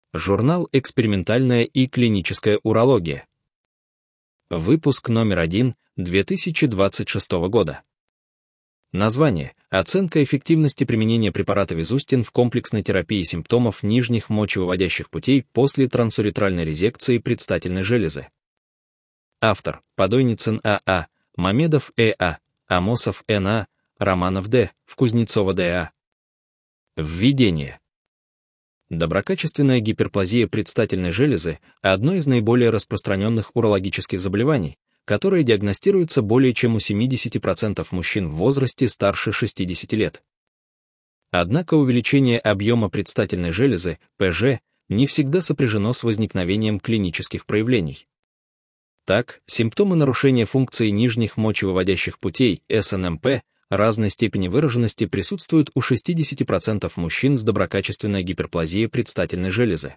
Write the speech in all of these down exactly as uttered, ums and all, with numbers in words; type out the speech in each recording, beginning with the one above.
Журнал «Экспериментальная и клиническая урология». Выпуск номер один две тысячи двадцать шестого года. Название. Оценка эффективности применения препарата Визустин в комплексной терапии симптомов нижних мочевыводящих путей после трансуретральной резекции предстательной железы. Автор. Подойницын А А, Мамедов Э А, Амосов Н А, Романов Д, Вкузнецова Д А. Введение. Доброкачественная гиперплазия предстательной железы – одно из наиболее распространенных урологических заболеваний, которое диагностируется более чем у семидесяти процентов мужчин в возрасте старше шестидесяти лет. Однако увеличение объема предстательной железы, П Ж, не всегда сопряжено с возникновением клинических проявлений. Так, симптомы нарушения функции нижних мочевыводящих путей, С Н М П, разной степени выраженности присутствуют у шестидесяти процентов мужчин с доброкачественной гиперплазией предстательной железы.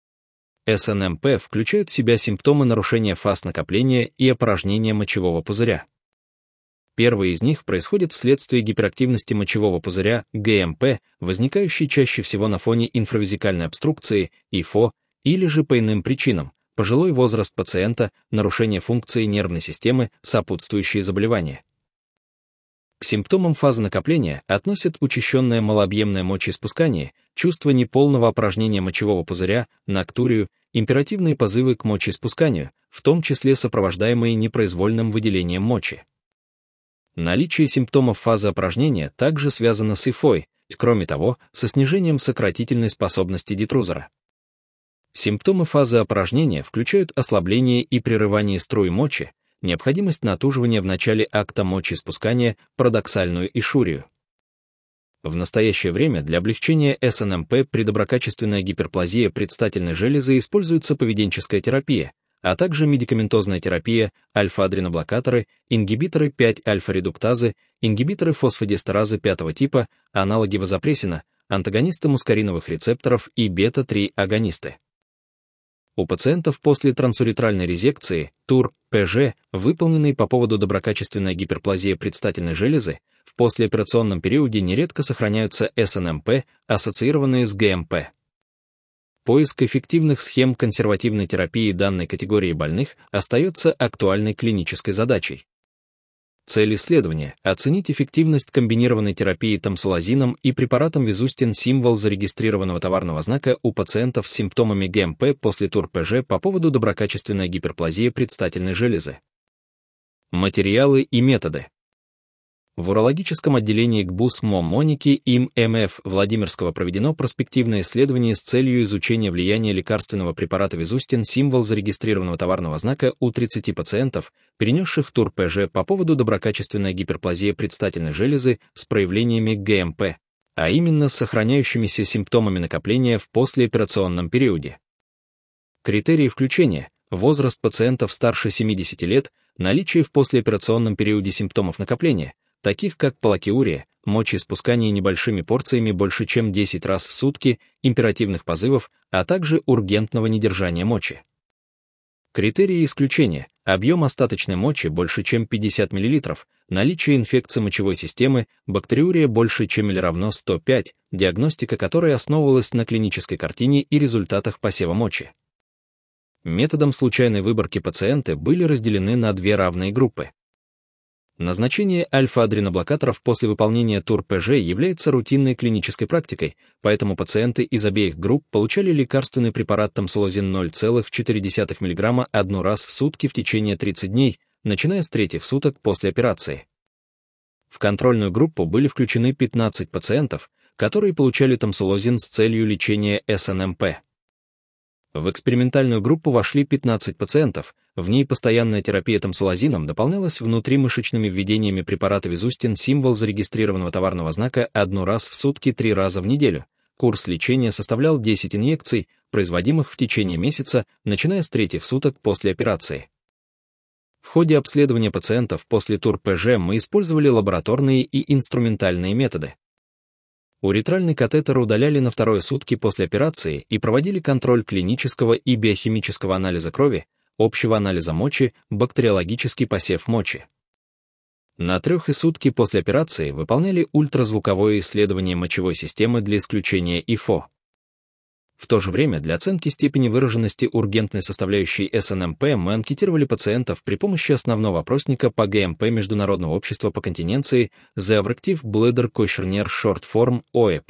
С Н М П включают в себя симптомы нарушения фаз накопления и опорожнения мочевого пузыря. Первый из них происходит вследствие гиперактивности мочевого пузыря, Г М П, возникающей чаще всего на фоне инфравезикальной обструкции, И Ф О, или же по иным причинам, пожилой возраст пациента, нарушение функции нервной системы, сопутствующие заболевания. К симптомам фазы накопления относят учащенное малообъемное мочеиспускание, чувство неполного опорожнения мочевого пузыря, ноктурию, императивные позывы к мочеиспусканию, в том числе сопровождаемые непроизвольным выделением мочи. Наличие симптомов фазы опорожнения также связано с И Ф О, кроме того, со снижением сократительной способности детрузора. Симптомы фазы опорожнения включают ослабление и прерывание струй мочи, необходимость натуживания в начале акта мочеиспускания, парадоксальную ишурию. В настоящее время для облегчения С Н М П при доброкачественной гиперплазии предстательной железы используется поведенческая терапия, а также медикаментозная терапия, альфа-адреноблокаторы, ингибиторы пять альфа-редуктазы, ингибиторы фосфодиэстеразы пятого типа, аналоги вазопрессина, антагонисты мускариновых рецепторов и бета три агонисты. У пациентов после трансуретральной резекции, ТУР, П Ж, выполненный по поводу доброкачественной гиперплазии предстательной железы, в послеоперационном периоде нередко сохраняются С Н М П, ассоциированные с Г М П. Поиск эффективных схем консервативной терапии данной категории больных остается актуальной клинической задачей. Цель исследования – оценить эффективность комбинированной терапии тамсулозином и препаратом Визустин символ зарегистрированного товарного знака у пациентов с симптомами Г М П после ТУР П Ж по поводу доброкачественной гиперплазии предстательной железы. Материалы и методы. В урологическом отделении ГБУС МО Моники им М Ф Владимирского проведено проспективное исследование с целью изучения влияния лекарственного препарата Визустин символ зарегистрированного товарного знака у тридцати пациентов, перенесших ТУР П Ж по поводу доброкачественной гиперплазии предстательной железы с проявлениями Г М П, а именно с сохраняющимися симптомами накопления в послеоперационном периоде. Критерии включения: возраст пациентов старше семидесяти лет, наличие в послеоперационном периоде симптомов накопления, таких как полакиурия, мочеиспускание небольшими порциями больше чем десять раз в сутки, императивных позывов, а также ургентного недержания мочи. Критерии исключения: объем остаточной мочи больше чем пятьдесят миллилитров, наличие инфекции мочевой системы, бактериурия больше чем или равно сто пять, диагностика которой основывалась на клинической картине и результатах посева мочи. Методом случайной выборки пациенты были разделены на две равные группы. Назначение альфа-адреноблокаторов после выполнения ТУР П Ж является рутинной клинической практикой, поэтому пациенты из обеих групп получали лекарственный препарат тамсулозин ноль целых четыре десятых миллиграмма одну раз в сутки в течение тридцати дней, начиная с третьих суток после операции. В контрольную группу были включены пятнадцать пациентов, которые получали тамсулозин с целью лечения С Н М П. В экспериментальную группу вошли пятнадцать пациентов, в ней постоянная терапия тамсулозином дополнялась внутримышечными введениями препарата Визустин символ зарегистрированного товарного знака одну раз в сутки три раза в неделю. Курс лечения составлял десять инъекций, производимых в течение месяца, начиная с третьих суток после операции. В ходе обследования пациентов после ТУР П Ж мы использовали лабораторные и инструментальные методы. Уретральный катетер удаляли на вторые сутки после операции и проводили контроль клинического и биохимического анализа крови, общего анализа мочи, бактериологический посев мочи. На трех и сутки после операции выполняли ультразвуковое исследование мочевой системы для исключения И Ф О. В то же время для оценки степени выраженности ургентной составляющей эс эн эм пэ мы анкетировали пациентов при помощи основного опросника по гэ эм пэ Международного общества по континенции The Overactive Bladder Questionnaire Short Form о и пи.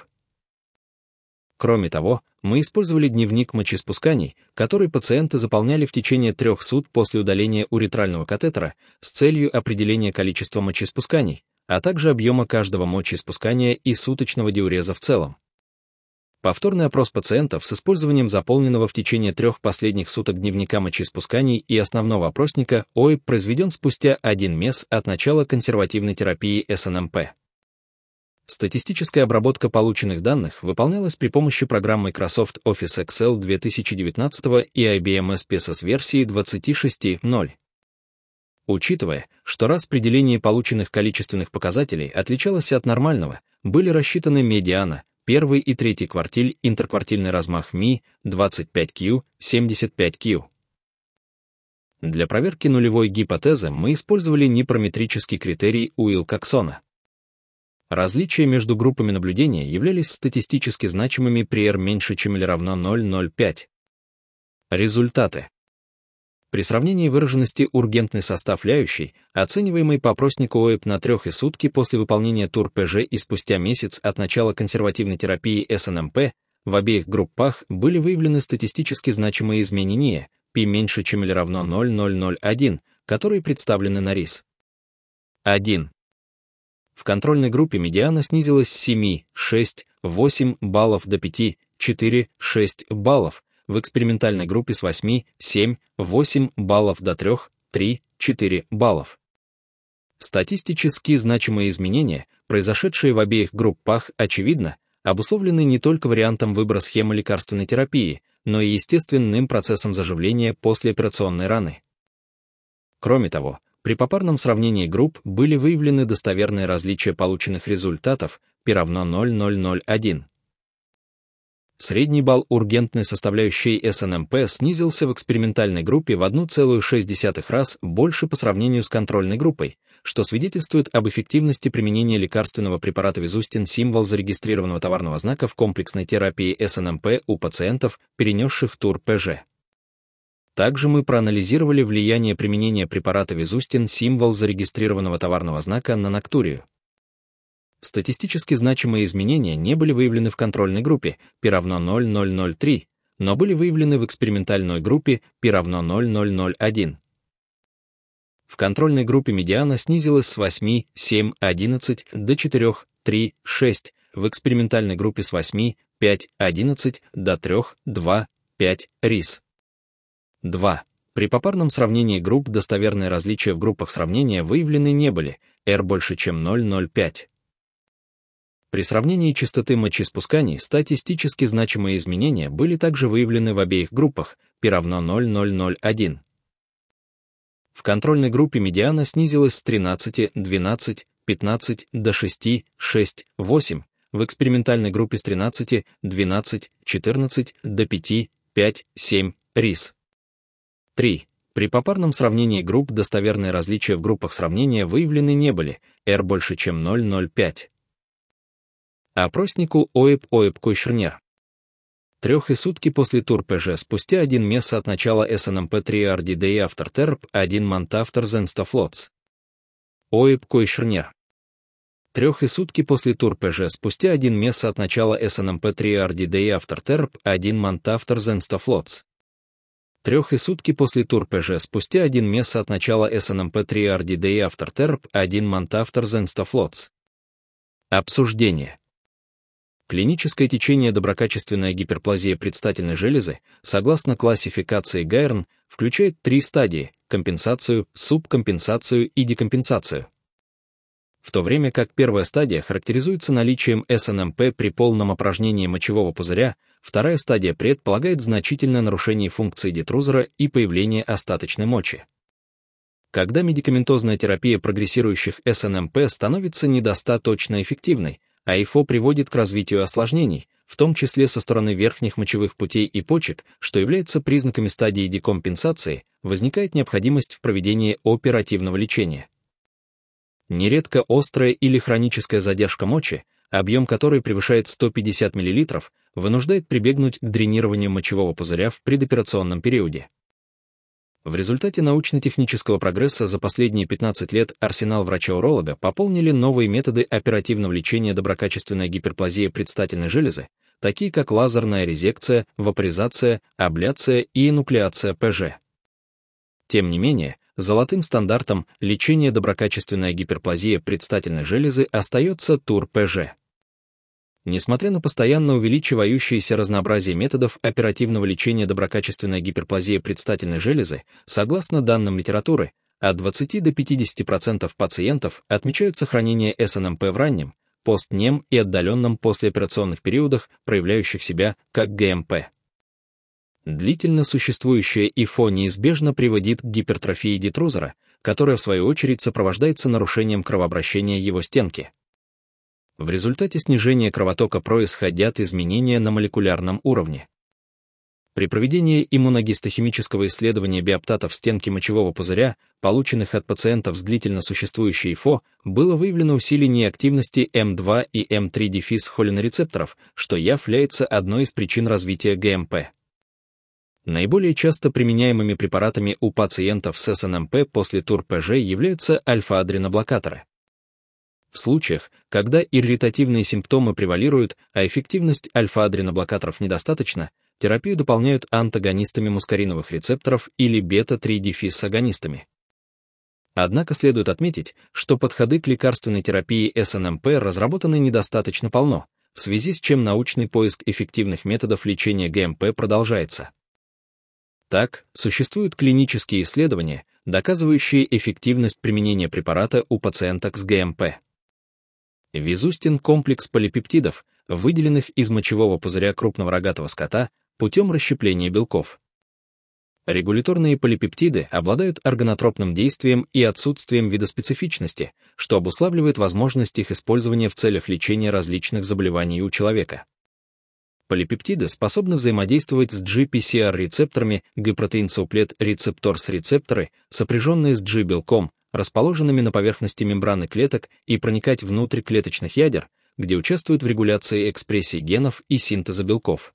Кроме того, мы использовали дневник мочеиспусканий, который пациенты заполняли в течение трех суток после удаления уретрального катетера с целью определения количества мочеиспусканий, а также объема каждого мочеиспускания и суточного диуреза в целом. Повторный опрос пациентов с использованием заполненного в течение трех последних суток дневника мочеиспусканий и основного опросника о и пи произведен спустя один месяц от начала консервативной терапии эс эн эм пэ. Статистическая обработка полученных данных выполнялась при помощи программ Microsoft Office Excel две тысячи девятнадцатого и ай би эм эс пи эс эс версии двадцать шесть ноль. Учитывая, что распределение полученных количественных показателей отличалось от нормального, были рассчитаны медиана, первый и третий квартиль, интерквартильный размах эм и, двадцать пять кью, семьдесят пять кью. Для проверки нулевой гипотезы мы использовали непараметрический критерий Уилкоксона. Различия между группами наблюдения являлись статистически значимыми при R меньше, чем или равно ноль целых ноль пять. Результаты. При сравнении выраженности ургентный состав ляющей, оцениваемый по опроснику о и пи на трех и сутки после выполнения ТУР-ПЖ и спустя месяц от начала консервативной терапии эс эн эм пэ, в обеих группах были выявлены статистически значимые изменения, π меньше, чем или равно ноль целых ноль ноль один, которые представлены на рис. один. В контрольной группе медиана снизилась с семи, шесть, восемь баллов до пяти, четыре, шесть баллов, в экспериментальной группе с восьми, семь, восемь баллов до трёх, три, четыре баллов. Статистически значимые изменения, произошедшие в обеих группах, очевидно, обусловлены не только вариантом выбора схемы лекарственной терапии, но и естественным процессом заживления послеоперационной раны. Кроме того, при попарном сравнении групп были выявлены достоверные различия полученных результатов, π равно ноль целых ноль ноль один. Средний балл ургентной составляющей эс эн эм пэ снизился в экспериментальной группе в один целых шесть десятых раз больше по сравнению с контрольной группой, что свидетельствует об эффективности применения лекарственного препарата Визустин символ зарегистрированного товарного знака в комплексной терапии эс эн эм пэ у пациентов, перенесших ТУР-ПЖ. Также мы проанализировали влияние применения препарата Визустин символ зарегистрированного товарного знака на ноктурию. Статистически значимые изменения не были выявлены в контрольной группе, π равно ноль целых ноль ноль три, но были выявлены в экспериментальной группе, π равно ноль целых ноль ноль один. В контрольной группе медиана снизилась с восьми, семь, одиннадцать до четырёх, три, шесть, в экспериментальной группе с восьми, пять, одиннадцать до трёх, два, пять, рис. два. При попарном сравнении групп достоверные различия в группах сравнения выявлены не были, R больше, чем ноль целых ноль пять. При сравнении частоты мочеиспусканий статистически значимые изменения были также выявлены в обеих группах, π равно ноль целых ноль ноль один. В контрольной группе медиана снизилась с тринадцати, двенадцати, пятнадцати до шести, шесть, восемь, в экспериментальной группе с тринадцати, двенадцати, четырнадцати до пяти, пять, семь, рис. три. При попарном сравнении групп достоверные различия в группах сравнения выявлены не были, R больше, чем ноль целых ноль пять. Опроснику о и пи о и пи Questionnaire. Трех и сутки после ТУР-ПЖ спустя один месяц от начала эс эн эм пэ три ар ди Day After Therapy, один month after the Staflots. о и пи Questionnaire. Трех и сутки после ТУР-ПЖ спустя один месяц от начала эс эн эм пэ три ар ди Day After Therapy, один month after the Staflots. Трех и сутки после ТУР-ПЖ спустя один месяц от начала эс эн эм пэ три ар ди Day After Therapy, один month after the Staflots. Обсуждение. Клиническое течение доброкачественная гиперплазия предстательной железы, согласно классификации Гайерн, включает три стадии – компенсацию, субкомпенсацию и декомпенсацию. В то время как первая стадия характеризуется наличием эс эн эм пэ при полном опорожнении мочевого пузыря, вторая стадия предполагает значительное нарушение функции детрузора и появление остаточной мочи. Когда медикаментозная терапия прогрессирующих эс эн эм пэ становится недостаточно эффективной, а ай эф о приводит к развитию осложнений, в том числе со стороны верхних мочевых путей и почек, что является признаками стадии декомпенсации, возникает необходимость в проведении оперативного лечения. Нередко острая или хроническая задержка мочи, объем которой превышает сто пятьдесят миллилитров, вынуждает прибегнуть к дренированию мочевого пузыря в предоперационном периоде. В результате научно-технического прогресса за последние пятнадцать лет арсенал врача-уролога пополнили новые методы оперативного лечения доброкачественной гиперплазии предстательной железы, такие как лазерная резекция, вапоризация, абляция и энуклеация ПЖ. Тем не менее, золотым стандартом лечения доброкачественной гиперплазии предстательной железы остается ТУР-ПЖ. Несмотря на постоянно увеличивающееся разнообразие методов оперативного лечения доброкачественной гиперплазии предстательной железы, согласно данным литературы, от двадцати до пятидесяти процентов пациентов отмечают сохранение СНМП в раннем, постнем и отдаленном послеоперационных периодах, проявляющих себя как ГМП. Длительно существующее ИФО неизбежно приводит к гипертрофии детрузора, которая в свою очередь сопровождается нарушением кровообращения его стенки. В результате снижения кровотока происходят изменения на молекулярном уровне. При проведении иммуногистохимического исследования биоптатов стенки мочевого пузыря, полученных от пациентов с длительно существующей ИФО, было выявлено усиление активности эм два и эм три холинорецепторов, что является одной из причин развития ГМП. Наиболее часто применяемыми препаратами у пациентов с СНМП после ТУР-ПЖ являются альфа-адреноблокаторы. В случаях, когда ирритативные симптомы превалируют, а эффективность альфа-адреноблокаторов недостаточна, терапию дополняют антагонистами мускариновых рецепторов или бета три агонистами. Однако следует отметить, что подходы к лекарственной терапии СНМП разработаны недостаточно полно, в связи с чем научный поиск эффективных методов лечения ГМП продолжается. Так, существуют клинические исследования, доказывающие эффективность применения препарата у пациенток с ГМП. Визустин — комплекс полипептидов, выделенных из мочевого пузыря крупного рогатого скота путем расщепления белков. Регуляторные полипептиды обладают органотропным действием и отсутствием видоспецифичности, что обуславливает возможность их использования в целях лечения различных заболеваний у человека. Полипептиды способны взаимодействовать с джи пи си ар-рецепторами, G-протеин-сауплет-рецепторы, сопряженные с G-белком, расположенными на поверхности мембраны клеток, и проникать внутрь клеточных ядер, где участвуют в регуляции экспрессии генов и синтеза белков.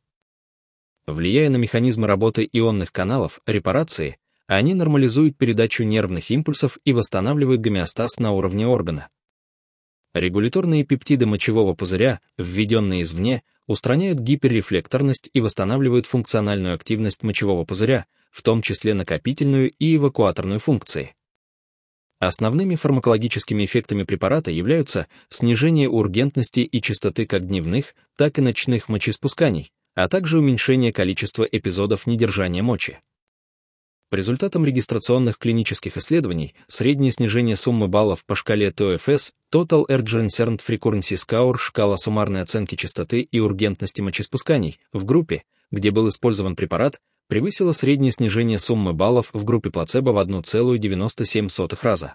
Влияя на механизмы работы ионных каналов, репарации, они нормализуют передачу нервных импульсов и восстанавливают гомеостаз на уровне органа. Регуляторные пептиды мочевого пузыря, введенные извне, устраняют гиперрефлекторность и восстанавливают функциональную активность мочевого пузыря, в том числе накопительную и эвакуаторную функции. Основными фармакологическими эффектами препарата являются снижение ургентности и частоты как дневных, так и ночных мочеиспусканий, а также уменьшение количества эпизодов недержания мочи. По результатам регистрационных клинических исследований, среднее снижение суммы баллов по шкале тэ о эф эс, Total Urgent Frequency Score, шкала суммарной оценки частоты и ургентности мочеиспусканий, в группе, где был использован препарат, превысило среднее снижение суммы баллов в группе плацебо в одна целая девяносто семь сотых раза.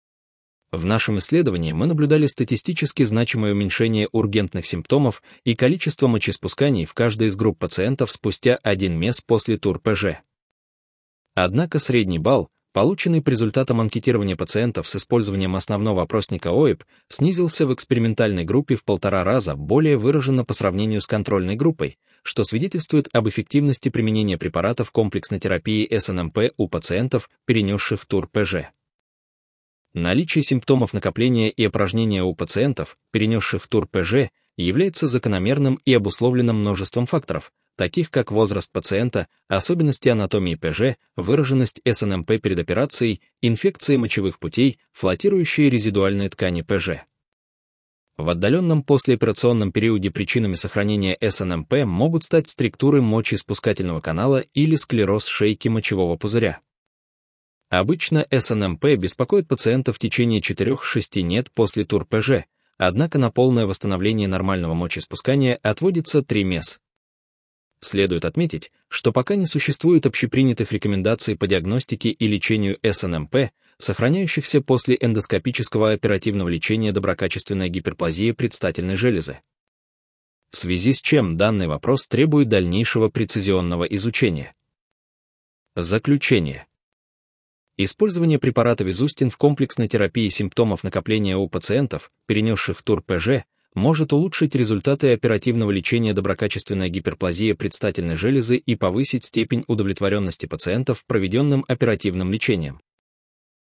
В нашем исследовании мы наблюдали статистически значимое уменьшение ургентных симптомов и количество мочеиспусканий в каждой из групп пациентов спустя один месяц после ТУР-ПЖ. Однако средний балл, полученный по результатам анкетирования пациентов с использованием основного опросника о и пи, снизился в экспериментальной группе в полтора раза более выраженно по сравнению с контрольной группой, что свидетельствует об эффективности применения препаратов комплексной терапии СНМП у пациентов, перенесших ТУР-ПЖ. Наличие симптомов накопления и опорожнения у пациентов, перенесших ТУР-ПЖ, является закономерным и обусловленным множеством факторов, таких как возраст пациента, особенности анатомии ПЖ, выраженность СНМП перед операцией, инфекции мочевых путей, флотирующие резидуальные ткани ПЖ. В отдаленном послеоперационном периоде причинами сохранения СНМП могут стать структуры мочеиспускательного канала или склероз шейки мочевого пузыря. Обычно СНМП беспокоит пациента в течение четырёх-шести нет после ТУР-ПЖ, однако на полное восстановление нормального мочеиспускания отводится три месяца. Следует отметить, что пока не существует общепринятых рекомендаций по диагностике и лечению СНМП, сохраняющихся после эндоскопического оперативного лечения доброкачественной гиперплазии предстательной железы. В связи с чем данный вопрос требует дальнейшего прецизионного изучения. Заключение. Использование препарата Визустин в комплексной терапии симптомов накопления у пациентов, перенесших ТУР-ПЖ, Может улучшить результаты оперативного лечения доброкачественная гиперплазия предстательной железы и повысить степень удовлетворенности пациентов проведенным оперативным лечением.